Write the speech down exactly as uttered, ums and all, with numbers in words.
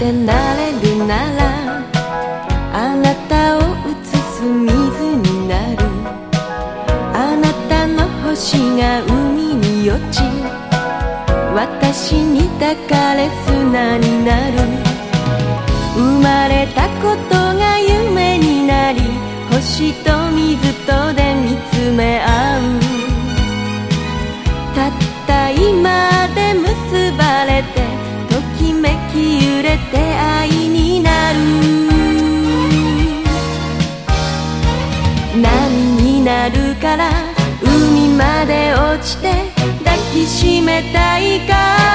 てなれるならあなたを映す水になる。あなたの星が海に落ち私に抱かれ砂になる。生まれたことが夢になり星と水とで見つめ合う。たった今で結ばれてときめき揺れて愛になる。波になるから海まで落ちて抱きしめたいから